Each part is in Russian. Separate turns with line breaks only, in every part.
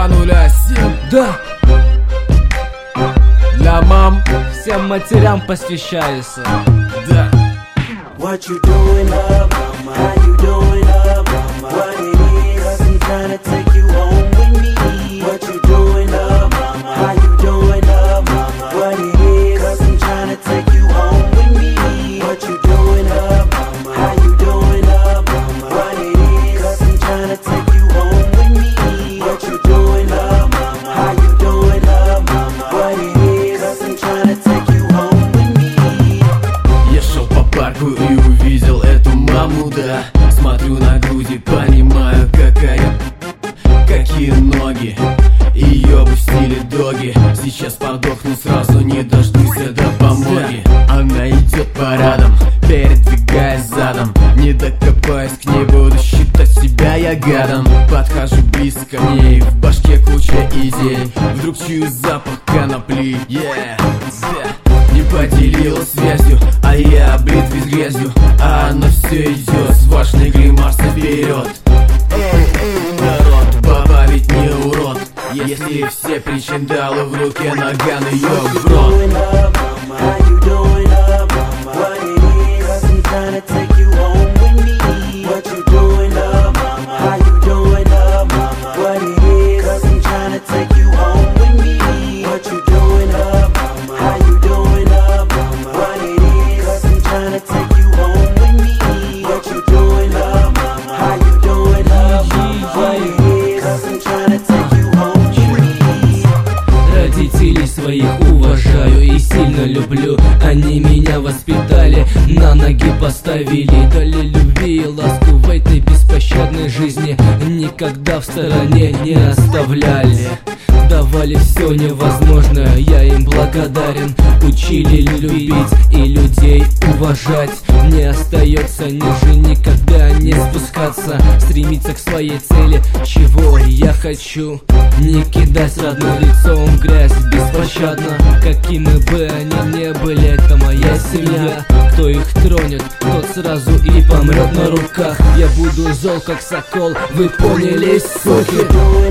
207.
Да!
Для мам.
Всем матерям посвящается.
Да.
What you doing up, mama? How you doing up, mama? What it is, 'cause I'm tryna take you home with me. What you doing up, mama? How you doing up, mama? What it is, 'cause I'm tryna take you home with me. What you doing up, mama? How you doing up, mama? What it is, 'cause I'm tryna take you home with me. What you doing up, mama? How you doing up, mama? What it is, 'cause I'm tryna take you home with me.
Я шел по парку и увидел эту маму, да. Смотрю на груди, понимаю, какие ноги. Ее бы в стиле доги. Сейчас подохну сразу, не дождусь до помоги. Она идет парадом, передвигаясь задом. Не докопаюсь к ней, буду считать себя я гадом. Подхожу близко к ней, в башке куча идей. Вдруг чую запах конопли, Не поделилась связью, а я облит весь грязью. А она все идет с важной гримасой вперед. Народ, баба ведь не урод. Если все причиндалы в руке, наган ее в рот.
Родителей своих уважаю и сильно люблю. Они меня воспитали, на ноги поставили. Дали любви и ласку в этой беспощадной жизни. Никогда в стороне не оставляли. Давали все невозможное, я им благодарен. Учили любить и людей уважать. Не остается ниже никогда не спускаться. Стремиться к своей цели, чего я хочу. Не кидать родным лицом в грязь беспощадно. Какими бы они ни были, это моя семья. Кто их тронет, тот сразу и помрет на руках. Я буду зол как сокол, вы поняли, суки?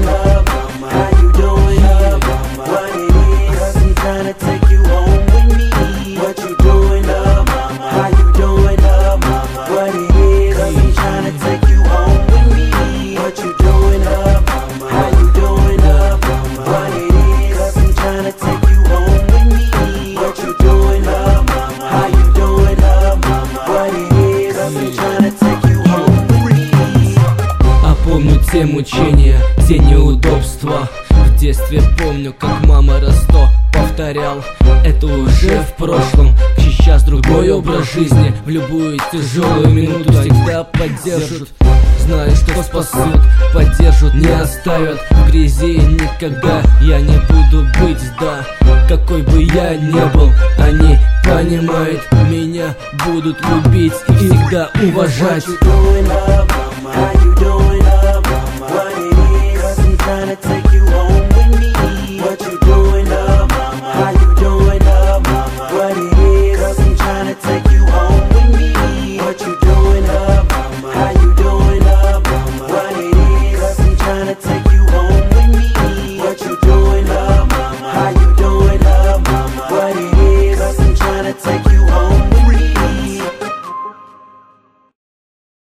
Помню те мучения, те неудобства. В детстве помню, как мама раз 100 повторял. Это уже в прошлом, сейчас другой образ жизни. В любую тяжелую минуту всегда поддержат. Знаю, что спасут, поддержат, не оставят в грязи никогда. Я не буду быть, да, какой бы я ни был. Они понимают, меня будут любить и всегда уважать.